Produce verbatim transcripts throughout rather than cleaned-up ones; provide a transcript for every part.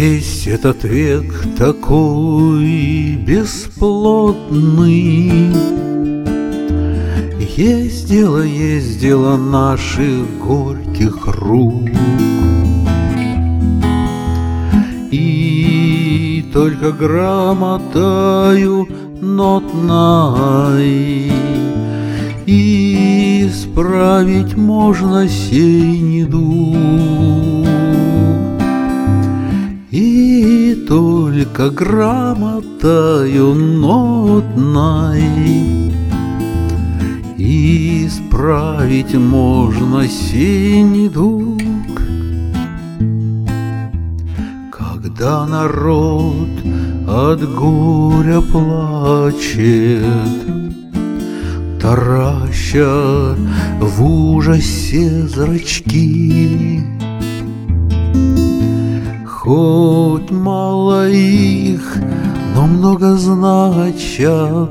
Весь этот век такой бесплотный, ездила, ездила наших горьких рук, и только грамотою нотной исправить можно сей недуг. И только грамотою нотной исправить можно сей недуг. Когда народ от горя плачет, тараща в ужасе зрачки, хоть мало их, но много значат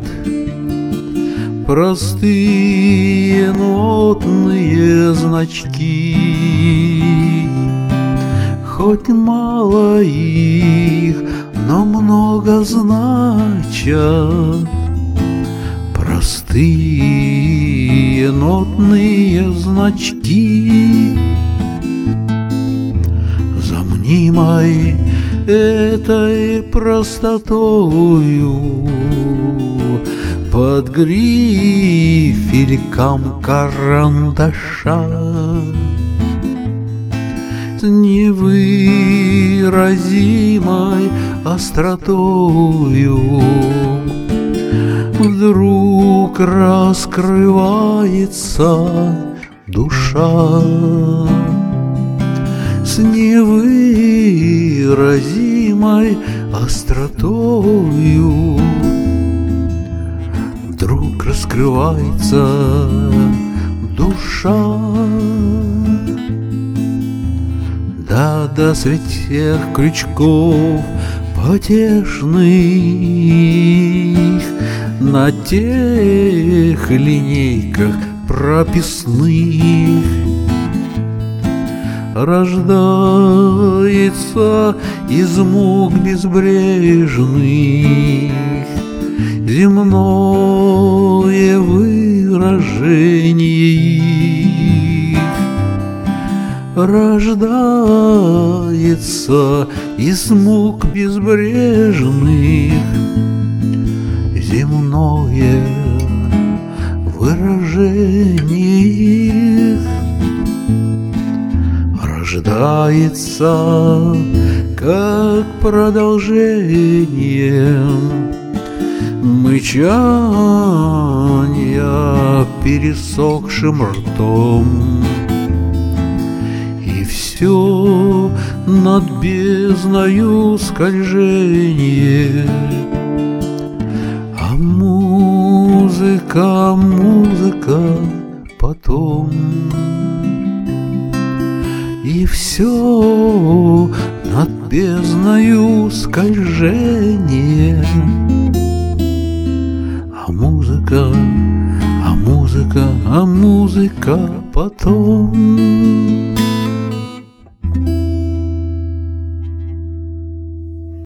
простые нотные значки. Хоть мало их, но много значат простые нотные значки. За мнимой этой простотою под грифельком карандаша с невыразимой остротою вдруг раскрывается душа. С невыразимой остротою вдруг раскрывается душа. Да-да, средь всех крючков потешных на тех линейках прописных рождается из мук безбрежных земное выражение их. Рождается из мук безбрежных земное выражение их. Рождается как продолжение мычания пересохшим ртом. И все над бездною скольжение, а музыка, музыка потом. И все над бездною скольжение, а музыка, а музыка, а музыка потом.